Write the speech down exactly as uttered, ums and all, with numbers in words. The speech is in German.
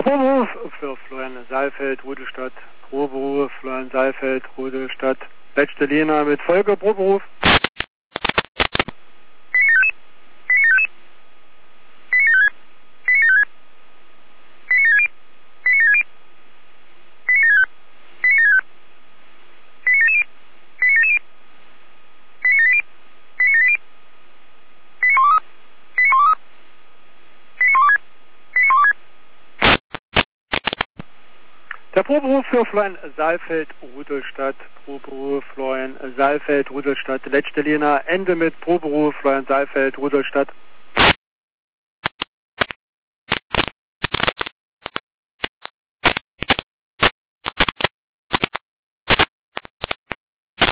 Proberuf für Florian Saalfeld, Rudolstadt. Proberuf, Florian Saalfeld, Rudolstadt. Letzte Lena mit Folge, Proberuf. Der Proberuf für Florian Saalfeld, Rudolstadt. Proberuf, Florian Saalfeld, Rudolstadt. Letzte Lena, Ende mit Proberuf, Florian Saalfeld, Rudolstadt.